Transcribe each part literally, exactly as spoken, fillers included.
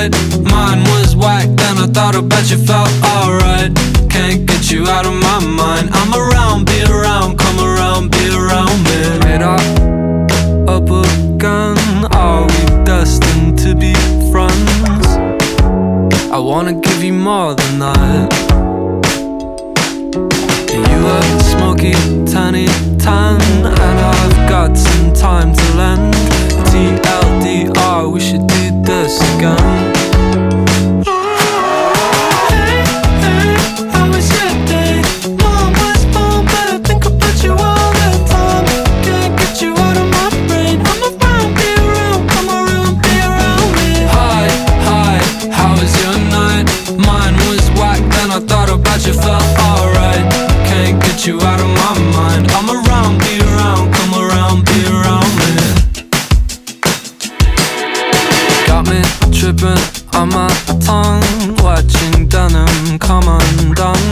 night. Mine was whack, then I thought about you felt alright. Can't get you out of my mind. I'm around, be around, come around, be around me. Made up, up again. Are we destined to be friends? I wanna give you more than that. You a smoky tiny tan, and I've got some time to lend. T L D R, we should do this again. You felt alright, can't get you out of my mind. I'm around, be around, come around, be around me. Got me tripping on my tongue, watching denim come undone.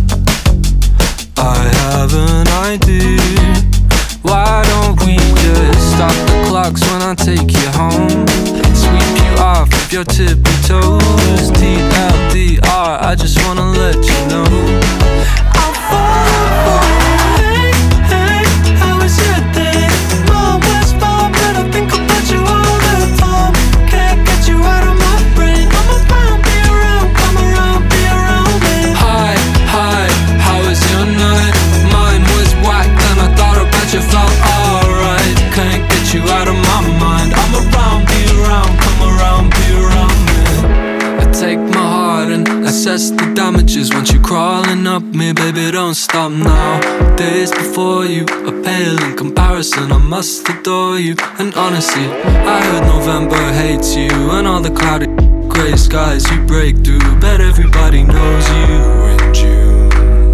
I have an idea. Why don't we just stop the clocks when I take you home? Sweep you off of your tippy toes. T L D R, I just wanna let you know I'm falling for you. Hey, hey, how was your day? Mom was fine, but I think about you all the time. Can't get you out of my brain. I'm around, be around, come around, be around me. Hi, hi, how was your night? Mine was whack, then I thought about you felt alright. Can't get you out of my mind. I'm around, be around, come around, be around me. I take my heart and assess the damages once you're crawling up me, baby, don't stop now. Days before you are pale in comparison, I must adore you. And honestly, I heard November hates you, and all the cloudy grey skies you break through. Bet everybody knows you in June.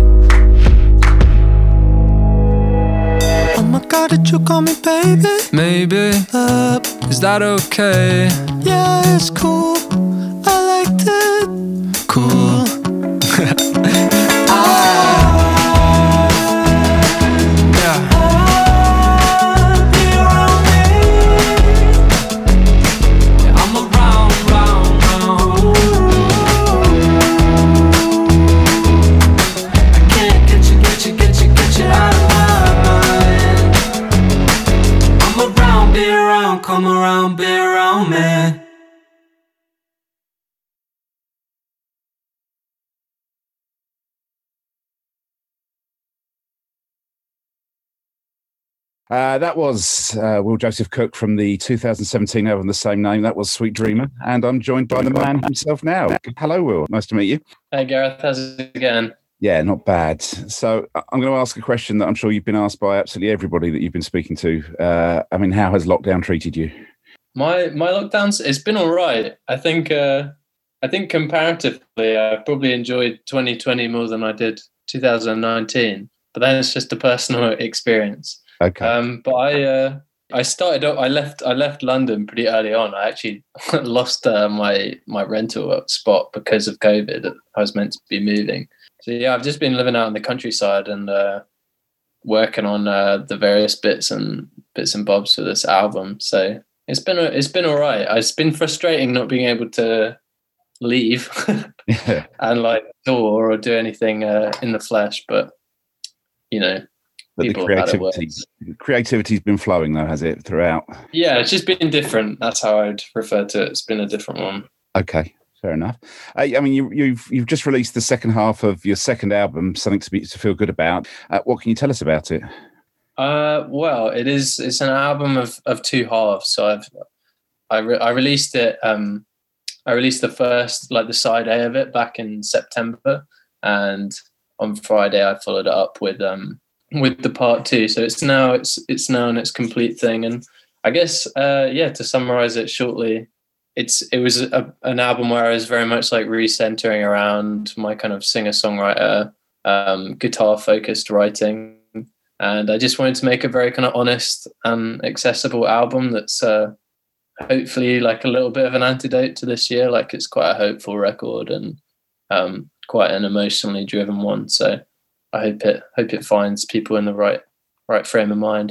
Oh my God, did you call me baby? Maybe, Uh, is that okay? yeah, it's cool. I liked it. Cool. Come around, be around me. Uh, that was uh, Will Joseph Cook from the two thousand seventeen album, the same name. That was Sweet Dreamer. And I'm joined by the man himself now. Hello, Will. Nice to meet you. Hey, Gareth. How's it going? Yeah, not bad. So I'm going to ask a question that I'm sure you've been asked by absolutely everybody that you've been speaking to. Uh, I mean, how has lockdown treated you? My my lockdowns, it's been all right. I think uh, I think comparatively, I probably enjoyed twenty twenty more than I did two thousand nineteen. But then it's just a personal experience. Okay. Um, but I uh, I started. I left. I left London pretty early on. I actually lost uh, my my rental spot because of COVID. I was meant to be moving. So yeah, I've just been living out in the countryside and uh, working on uh, the various bits and bits and bobs for this album. So it's been it's been all right. It's been frustrating not being able to leave Yeah. and like tour or do anything uh, in the flesh, but you know. But the People have had it creativity, worse. creativity's been flowing, though, has it, throughout? Yeah, it's just been different. That's how I'd refer to it. It's been a different one. Okay, fair enough. Uh, I mean, you, you've you've just released the second half of your second album, something to be to feel good about. Uh, what can you tell us about it? Uh, well, it is. It's an album of, of two halves. So I've I re- I released it. Um, I released the first, like the side A of it, back in September, and on Friday I followed it up with um. with the part two. So it's now it's it's now in its complete thing. And I guess uh yeah, to summarize it shortly, it's it was a, an album where I was very much like recentering around my kind of singer-songwriter, um, guitar-focused writing. And I just wanted to make a very kind of honest and accessible album that's uh hopefully like a little bit of an antidote to this year. Like it's quite a hopeful record and um quite an emotionally driven one. So I hope it hope it finds people in the right right frame of mind.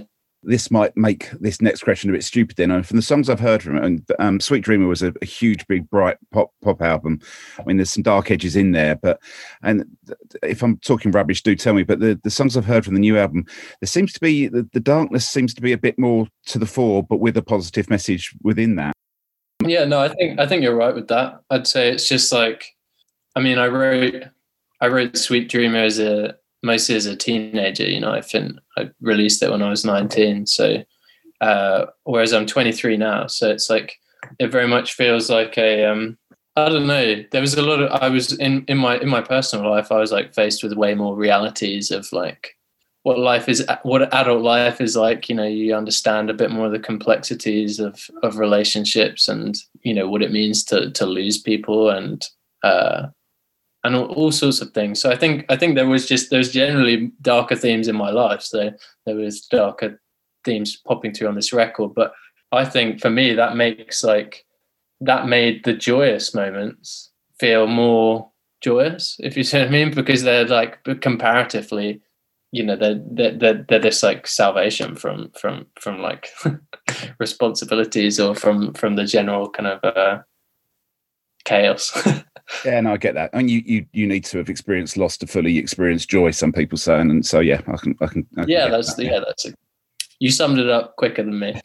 this might make this next question a bit stupid then. And from the songs I've heard from it, and um, Sweet Dreamer was a, a huge, big, bright pop pop album. I mean, there's some dark edges in there, but and if I'm talking rubbish, do tell me. But the, the songs I've heard from the new album, there seems to be the, the darkness seems to be a bit more to the fore, but with a positive message within that. Yeah, no, I think I think you're right with that. I'd say it's just like, I mean, I wrote I wrote Sweet Dreamer as a mostly as a teenager. You know, I think I released it when I was nineteen. So, uh, whereas I'm twenty-three now, so it's like it very much feels like a um, I don't know. There was a lot of I was in in my in my personal life. I was like faced with way more realities of like what life is, what adult life is like. You know, you understand a bit more of the complexities of of relationships, and you know what it means to to lose people, and uh, and all, all sorts of things. So I think I think there was just there's generally darker themes in my life. So there was darker themes popping through on this record, but I think for me that makes like that made the joyous moments feel more joyous, if you see what I mean, because they're like comparatively, you know, they're they're they're, they're this like salvation from from from like responsibilities or from from the general kind of uh, chaos. Yeah, no, I get that. I mean, you, you you need to have experienced loss to fully experience joy. Some people say, and, and so yeah, I can I can. I can yeah, that's that, yeah, yeah, that's. A, you summed it up quicker than me.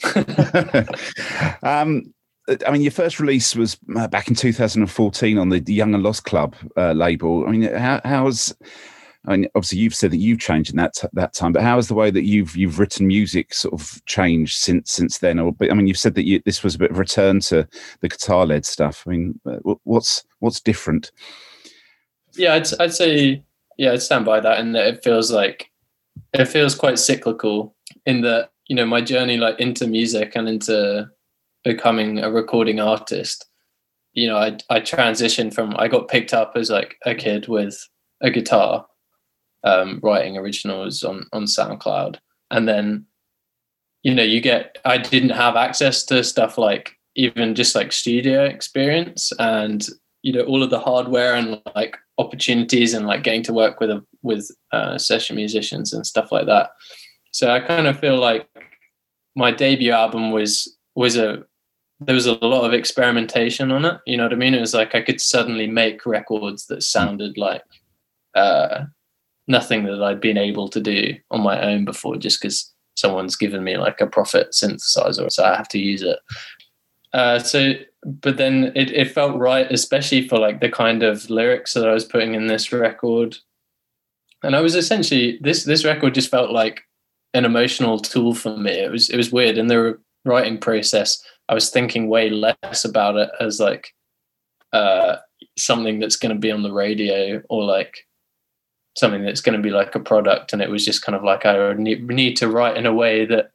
um, I mean, your first release was uh, back in two thousand fourteen on the Young and Lost Club uh, label. I mean, how how's I mean, obviously you've said that you've changed in that t- that time, but how has the way that you've you've written music sort of changed since since then? Or, I mean, you've said that you, this was a bit of a return to the guitar-led stuff. I mean, what's what's different? Yeah, I'd I'd say yeah, I'd stand by that, and that it feels like it feels quite cyclical in that, you know, my journey like into music and into becoming a recording artist. You know, I I transitioned from I got picked up as like a kid with a guitar. Um, writing originals on, on SoundCloud. And then, you know, you get, I didn't have access to stuff like even just like studio experience and, you know, all of the hardware and like opportunities and like getting to work with, a, with uh, session musicians and stuff like that. So I kind of feel like my debut album was, was a, there was a lot of experimentation on it. You know what I mean? It was like, I could suddenly make records that sounded like, uh, nothing that I'd been able to do on my own before, just because someone's given me like a Prophet synthesizer, so I have to use it. Uh, so, but then it, it felt right, especially for like the kind of lyrics that I was putting in this record. And I was essentially, this this record just felt like an emotional tool for me. It was it was weird. In the writing process, I was thinking way less about it as like uh, something that's going to be on the radio or like something that's going to be like a product. And it was just kind of like, I need, need to write in a way that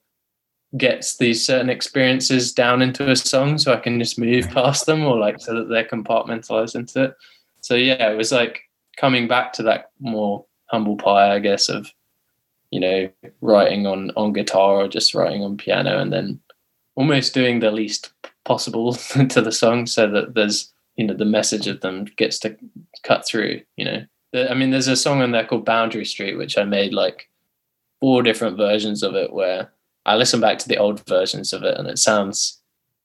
gets these certain experiences down into a song so I can just move past them, or like so that they're compartmentalized into it. So yeah, it was like coming back to that more humble pie, I guess, of, you know, writing on, on guitar or just writing on piano, and then almost doing the least possible to the song so that there's, you know, the message of them gets to cut through, you know. I mean, there's a song on there called Boundary Street, which I made like four different versions of it, where I listen back to the old versions of it and it sounds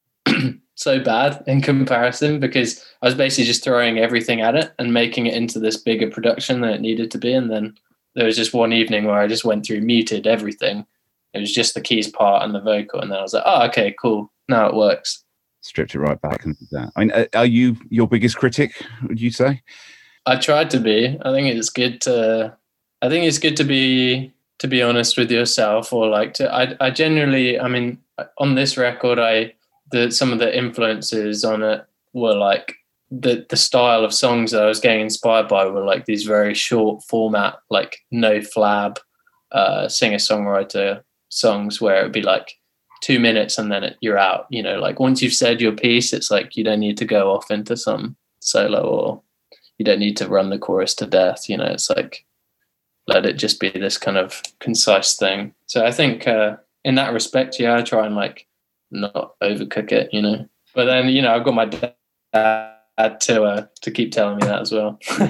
so bad in comparison, because I was basically just throwing everything at it and making it into this bigger production than it needed to be. And then there was just one evening where I just went through, muted everything. It was just the keys part and the vocal. And then I was like, oh, okay, cool. Now it works. Stripped it right back into that. I mean, are you your biggest critic, would you say? I tried to be. I think it's good to. I think it's good to be to be honest with yourself, or like to. I. I generally. I mean, on this record, I the some of the influences on it were like the the style of songs that I was getting inspired by were like these very short format, like no flab, uh, singer songwriter songs where it'd be like two minutes and then it, you're out. You know, like once you've said your piece, it's like you don't need to go off into some solo, or you don't need to run the chorus to death. You know, it's like, let it just be this kind of concise thing. So I think uh, in that respect, yeah, I try and like not overcook it, you know. But then, you know, I've got my dad to uh, to keep telling me that as well.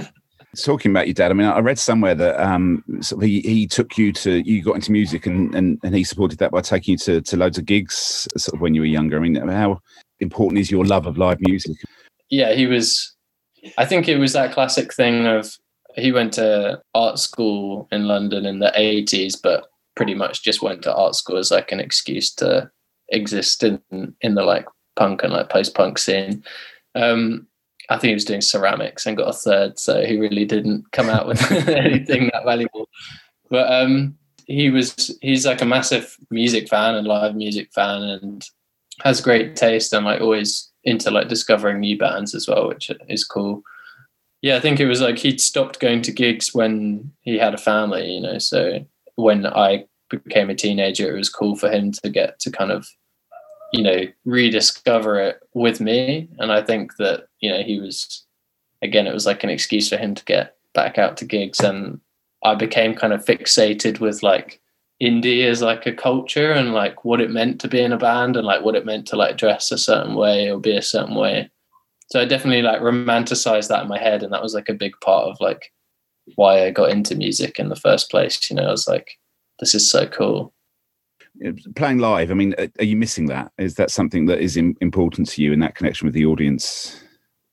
Talking about your dad, I mean, I read somewhere that um, sort of he, he took you to, you got into music and, and, and he supported that by taking you to, to loads of gigs sort of when you were younger. I mean, how important is your love of live music? Yeah, he was, I think it was that classic thing of, he went to art school in London in the eighties, but pretty much just went to art school as like an excuse to exist in, in the like punk and like post-punk scene. Um, I think he was doing ceramics and got a third, so he really didn't come out with anything that valuable. But um, he was, he's like a massive music fan and live music fan, and has great taste and like always into like discovering new bands as well, which is cool. Yeah, I think it was like he'd stopped going to gigs when he had a family, you know, so when I became a teenager, it was cool for him to get to kind of, you know, rediscover it with me. And I think that, you know, he was, again, it was like an excuse for him to get back out to gigs. And I became kind of fixated with like indie as like a culture and like what it meant to be in a band and like what it meant to like dress a certain way or be a certain way. So I definitely like romanticized that in my head. And that was like a big part of like why I got into music in the first place. You know, I was like, this is so cool. Playing live, I mean, are you missing that? Is that something that is important to you in that connection with the audience?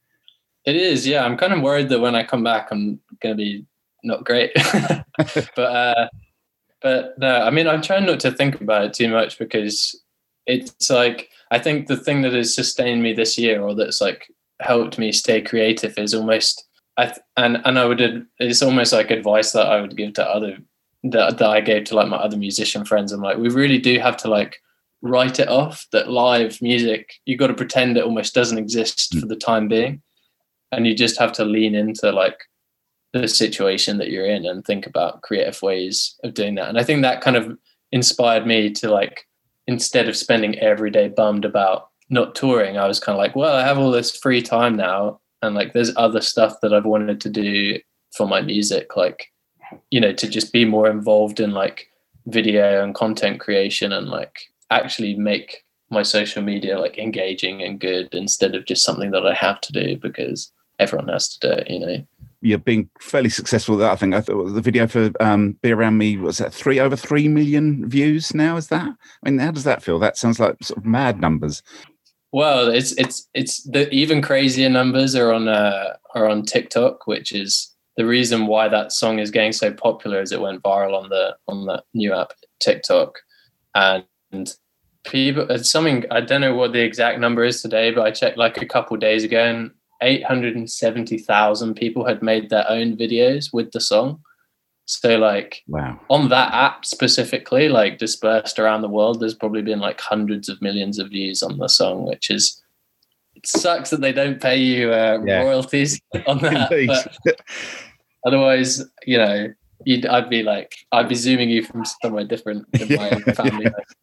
It is, yeah. I'm kind of worried that when I come back, I'm going to be not great. but uh, but no, I mean, I'm trying not to think about it too much because it's like, I think the thing that has sustained me this year or that's like helped me stay creative is almost, I th- and, and I would, it's almost like advice that I would give to other that, that I gave to like my other musician friends. I'm like, we really do have to like write it off that live music, you got to pretend it almost doesn't exist for the time being. And you just have to lean into like the situation that you're in and think about creative ways of doing that. And I think that kind of inspired me to like, instead of spending every day bummed about not touring, I was kind of like, well, I have all this free time now. And like, there's other stuff that I've wanted to do for my music, like, you know, to just be more involved in like video and content creation and like actually make my social media like engaging and good instead of just something that I have to do because everyone has to do it, you know. You're being fairly successful with that. I think I thought the video for um, Be Around Me was that three over three million views now. Is that? I mean, how does that feel? That sounds like sort of mad numbers. Well, it's it's it's the even crazier numbers are on uh, are on TikTok, which is the reason why that song is getting so popular. Is it went viral on the on the new app TikTok, and people. It's something I don't know what the exact number is today, but I checked like a couple of days ago and eight hundred seventy thousand people had made their own videos with the song. So like wow. On that app specifically, like dispersed around the world, there's probably been like hundreds of millions of views on the song, which is, it sucks that they don't pay you uh, yeah. royalties on that. But otherwise, you know, you'd, I'd be like, I'd be zooming you from somewhere different in my own family.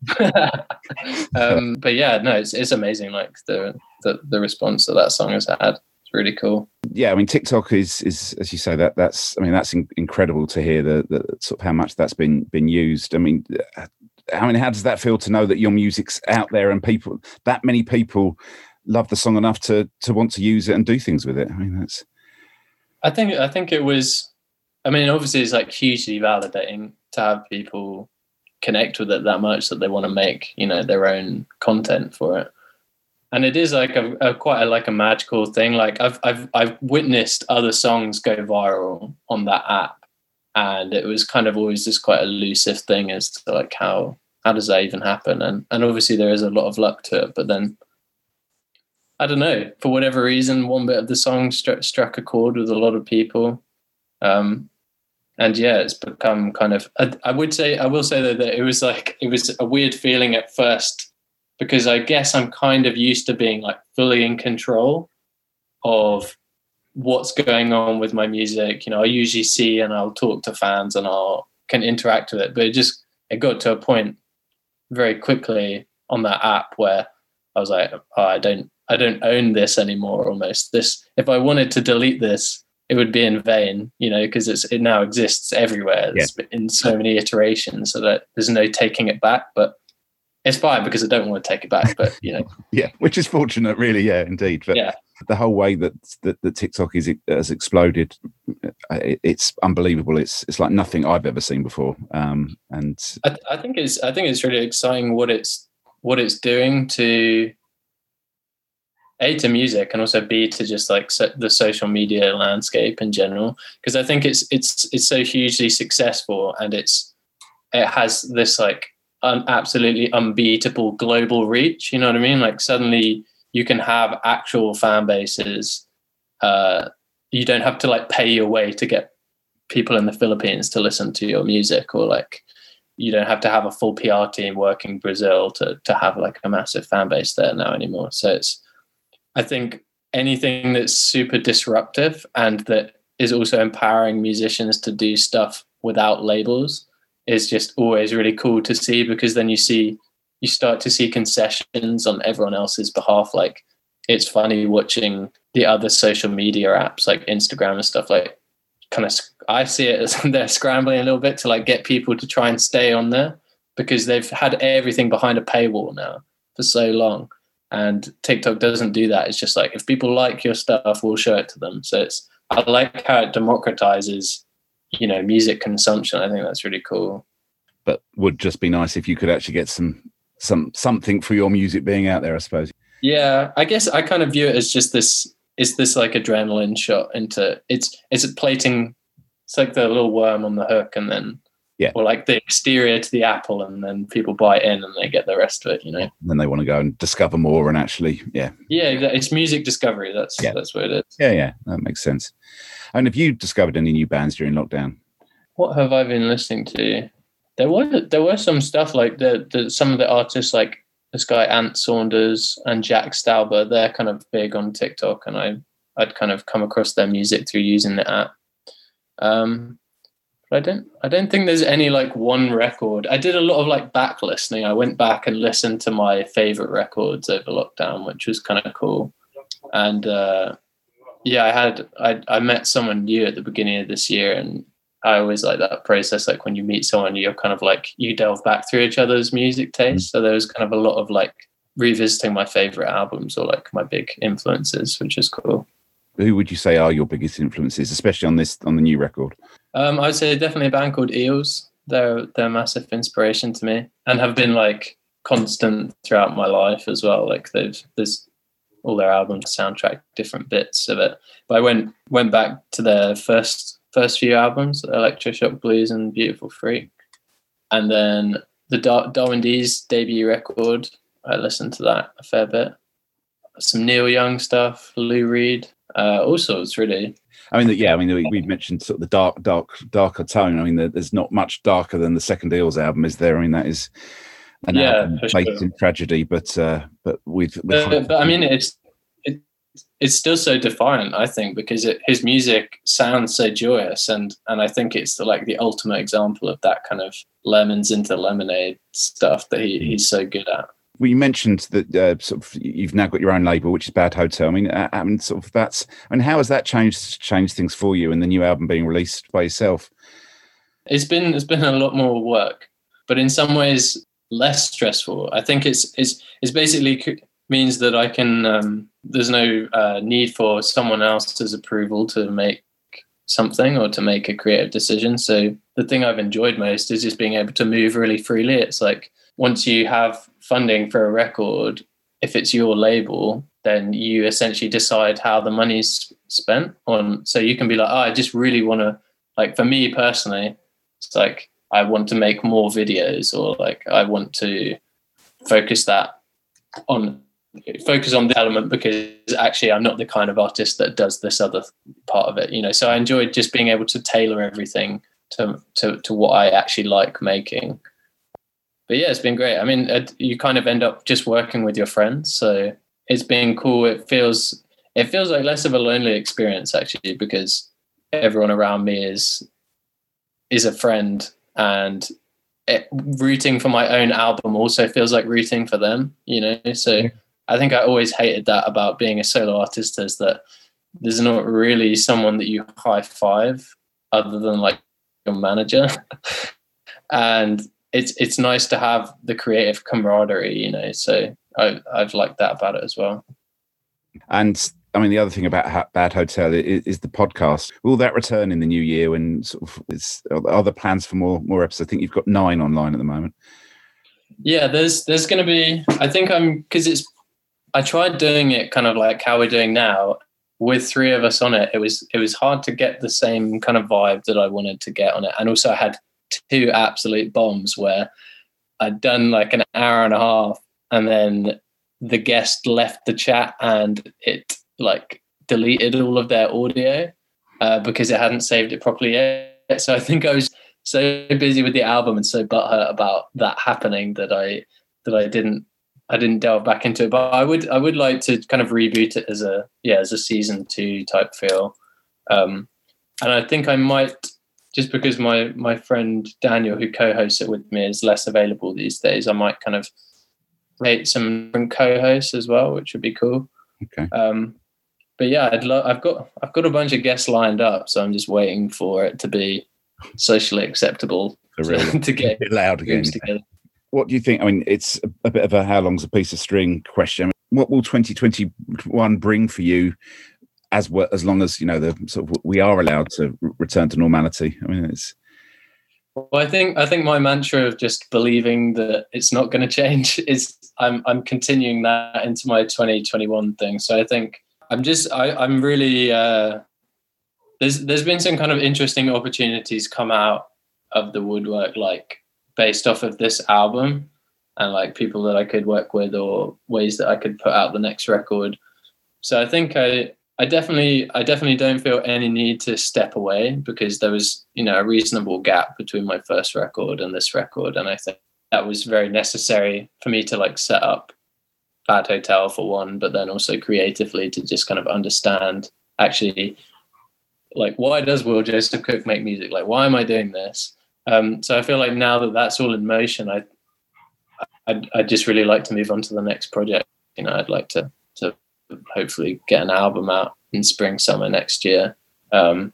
um, but yeah, no, it's it's amazing. Like the, the the response that that song has had. It's really cool. Yeah, I mean, TikTok is is as you say that that's I mean that's in, incredible to hear the, the sort of how much that's been been used. I mean, I mean, how does that feel to know that your music's out there and people that many people love the song enough to to want to use it and do things with it? I mean, that's. I think I think it was. I mean, obviously, it's like hugely validating to have people connect with it that much that they want to make, you know, their own content for it. And it is like a, a quite a, like a magical thing. Like I've I've I've witnessed other songs go viral on that app, and it was kind of always just quite elusive thing as to like how how does that even happen? And and obviously there is a lot of luck to it, but then I don't know, for whatever reason, one bit of the song struck struck a chord with a lot of people. Um, And yeah, it's become kind of, I, I would say, I will say though, that it was like, it was a weird feeling at first, because I guess I'm kind of used to being like fully in control of what's going on with my music. You know, I usually see and I'll talk to fans and I'll can interact with it, but it just, it got to a point very quickly on that app where I was like, oh, I don't, I don't own this anymore. Almost this, if I wanted to delete this, it would be in vain, you know, because it's it now exists everywhere. It's yeah. in so many iterations, so that there's no taking it back. But it's fine because I don't want to take it back. But you know, yeah, which is fortunate, really. Yeah, indeed. But yeah, The whole way that that, that TikTok is has exploded, it's unbelievable. It's it's like nothing I've ever seen before. Um, and I, th- I think it's I think it's really exciting what it's what it's doing to A, to music, and also B, to just like so, the social media landscape in general. Because I think it's it's it's so hugely successful, and it's it has this like un- absolutely unbeatable global reach. You know what I mean? Like suddenly you can have actual fan bases. Uh, you don't have to like pay your way to get people in the Philippines to listen to your music, or like you don't have to have a full P R team working Brazil to to have like a massive fan base there now anymore. So it's, I think anything that's super disruptive and that is also empowering musicians to do stuff without labels is just always really cool to see, because then you see, you start to see concessions on everyone else's behalf. Like it's funny watching the other social media apps like Instagram and stuff, like kind of, I see it as they're scrambling a little bit to like get people to try and stay on there, because they've had everything behind a paywall now for so long. And TikTok doesn't do that. It's just like, if people like your stuff, we'll show it to them. So it's, I like how it democratizes, you know, music consumption. I think that's really cool. But would just be nice if you could actually get some some something for your music being out there, I suppose. Yeah, I guess I kind of view it as just this, it's this like adrenaline shot into, it's it's plating, it's like the little worm on the hook, and then yeah, or like the exterior to the apple, and then people buy in and they get the rest of it, you know. And then they want to go and discover more and actually, yeah. Yeah, exactly. It's music discovery. That's yeah. that's what it is. Yeah, yeah, that makes sense. And have you discovered any new bands during lockdown? What have I been listening to? There were there were some stuff like the, the some of the artists like this guy Ant Saunders and Jack Stauber. They're kind of big on TikTok, and I I'd kind of come across their music through using the app. Um, but I don't I don't think there's any like one record. I did a lot of like back listening. I went back and listened to my favorite records over lockdown, which was kind of cool. And uh, yeah, I had I I met someone new at the beginning of this year, and I always like that process. Like when you meet someone, you're kind of like, you delve back through each other's music taste. So there was kind of a lot of like revisiting my favorite albums or like my big influences, which is cool. Who would you say are your biggest influences, especially on this, on the new record? Um, I'd say definitely a band called Eels. They're, they're a massive inspiration to me and have been like constant throughout my life as well. Like they've, there's all their albums soundtrack different bits of it. But I went, went back to their first, first few albums, Electroshock Blues and Beautiful Freak. And then the Dar- Darwin D's debut record, I listened to that a fair bit. Some Neil Young stuff, Lou Reed, uh, all sorts really. I mean, yeah, I mean, we, we mentioned sort of the dark, dark, darker tone. I mean, there's not much darker than the second Eels album, is there? I mean, that is an yeah, album based sure. in tragedy, but uh, but with, with but, but I mean, it's it, it's still so defiant, I think, because it, his music sounds so joyous, and and I think it's the, like the ultimate example of that kind of lemons into lemonade stuff that he, he's so good at. Well, you mentioned that uh, sort of you've now got your own label, which is Bad Hotel. I mean, uh, I mean, sort of that's. I mean, how has that changed changed things for you and the new album being released by yourself? It's been it's been a lot more work, but in some ways less stressful. I think it's it's it's basically means that I can. Um, there's no uh, need for someone else's approval to make something or to make a creative decision. So the thing I've enjoyed most is just being able to move really freely. It's like once you have funding for a record, if it's your label, then you essentially decide how the money's spent on. So you can be like, oh, I just really want to, like for me personally, it's like, I want to make more videos, or like, I want to focus that on, focus on the element because actually I'm not the kind of artist that does this other part of it, you know? So I enjoyed just being able to tailor everything to, to, to what I actually like making. But yeah, it's been great. I mean, you kind of end up just working with your friends, so it's been cool. It feels it feels like less of a lonely experience actually, because everyone around me is is a friend, and it, rooting for my own album also feels like rooting for them. You know, so yeah. I think I always hated that about being a solo artist, is that there's not really someone that you high five other than like your manager, and It's it's nice to have the creative camaraderie, you know. So I I've liked that about it as well. And I mean, the other thing about ha- Bad Hotel is, is the podcast. Will that return in the new year? And sort of, it's, are there plans for more more episodes? I think you've got nine online at the moment. Yeah, there's there's going to be. I think I'm because it's. I tried doing it kind of like how we're doing now with three of us on it. It was it was hard to get the same kind of vibe that I wanted to get on it, and also I had two absolute bombs where I'd done like an hour and a half, and then the guest left the chat and it like deleted all of their audio uh, because it hadn't saved it properly yet. So I think I was so busy with the album and so butthurt about that happening that I that I didn't I didn't delve back into it. But I would I would like to kind of reboot it as a yeah as a season two type feel. Um, and I think I might, just because my my friend Daniel, who co-hosts it with me, is less available these days, I might kind of rate some co-hosts as well, which would be cool. Okay. Um, but yeah, I'd lo- I've got I've got a bunch of guests lined up, so I'm just waiting for it to be socially acceptable to, to get loud again. Together. What do you think? I mean, it's a, a bit of a how long's a piece of string question. What will twenty twenty-one bring for you, as well, as long as you know the sort of we are allowed to return to normality? I mean, it's. Well, I think I think my mantra of just believing that it's not going to change is I'm I'm continuing that into my twenty twenty-one thing. So I think I'm just I, I'm really uh, there's there's been some kind of interesting opportunities come out of the woodwork, like based off of this album, and like people that I could work with or ways that I could put out the next record. So I think I. I definitely, I definitely don't feel any need to step away, because there was, you know, a reasonable gap between my first record and this record, and I think that was very necessary for me to like set up Bad Hotel for one, but then also creatively to just kind of understand actually, like, why does Will Joseph Cook make music? Like, why am I doing this? Um, so I feel like now that that's all in motion, I, I'd, I'd just really like to move on to the next project. You know, I'd like to to. hopefully get an album out in spring, summer next year. Um,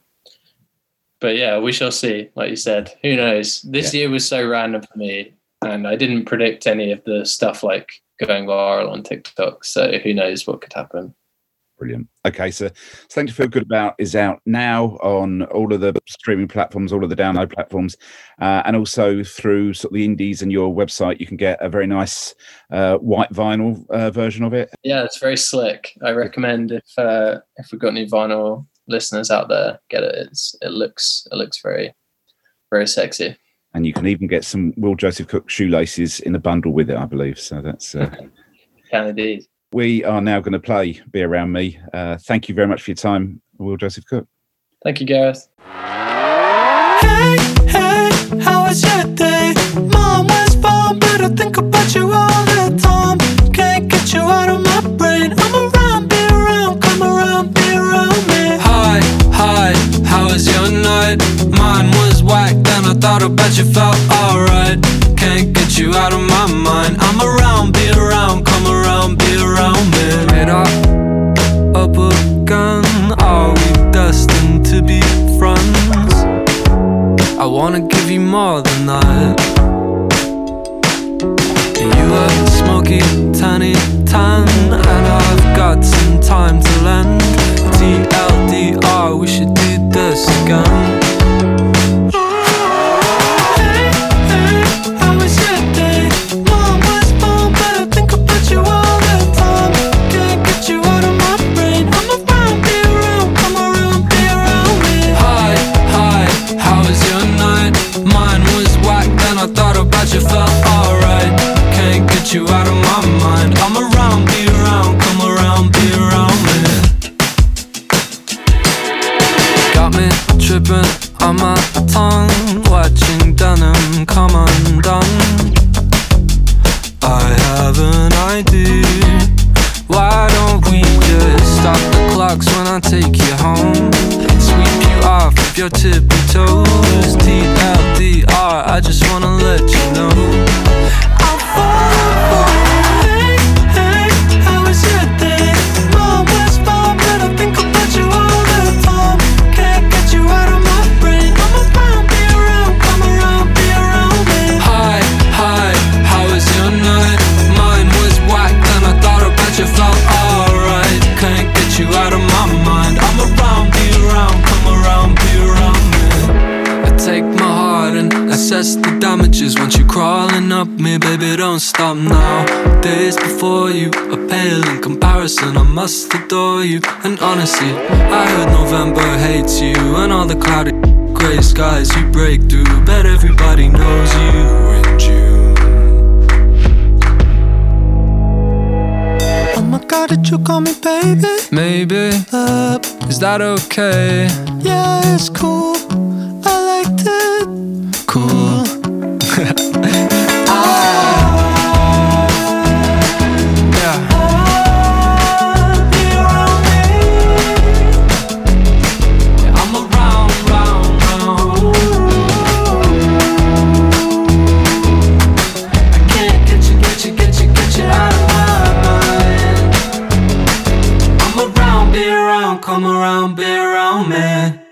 but yeah, we shall see. Like you said, who knows? This yeah. year was so random for me, and I didn't predict any of the stuff like going viral on TikTok. So who knows what could happen. Brilliant. Okay, so Something to Feel Good About is out now on all of the streaming platforms, all of the download platforms, uh, and also through sort of the indies and your website. You can get a very nice uh, white vinyl uh, version of it. Yeah, it's very slick. I recommend if uh, if we've got any vinyl listeners out there, get it. It's it looks it looks very very sexy. And you can even get some Will Joseph Cook shoelaces in a bundle with it, I believe. So that's uh... can indeed. We are now going to play Be Around Me. Uh, thank you very much for your time, Will Joseph Cook. Thank you, Gareth. Hey, hey, how was your day? Mom was born, but I think about you all the time. Can't get you out of my brain. I'm around, be around, come around, be around me. Hi, hi, how was your night? Mine was whack, then I thought about you, felt alright. Can't get you out of my mind. I'm around, be around, come around, be around me. Radar up again, are we destined to be friends? I wanna give you more than that. You have a smoky, tiny tan, and I've got some time to lend. T L D R, we should do this again. You felt alright, can't get you out of my mind. I'm around, be around, come around, be around me. Got me tripping on my tongue, watching denim come undone. I have an idea, why don't we just stop the clocks when I take you home? Sweep you off of your tippy toes. T L D R, I just wanna let you know I'm falling for you. Hey, hey, how was your day? Mom was born, but I think about you all the time. Can't get you out of my brain. I'm around, be around, come around, be around me. Hi, hi, how was your night? Mine was whack, then I thought about you, felt alright. Can't get you out of damages once you crawling up me, baby, don't stop now. Days before you are pale in comparison, I must adore you. And honestly, I heard November hates you, and all the cloudy grey skies you break through. Bet everybody knows you were in June. Oh my god, did you call me baby? Maybe, Uh, is that okay? yeah, it's cool. I liked it. Cool. Yeah. I'm around, round, round. I can't get you, get you, get you, get you out of my mind. I'm around, be around, come around, be around, man.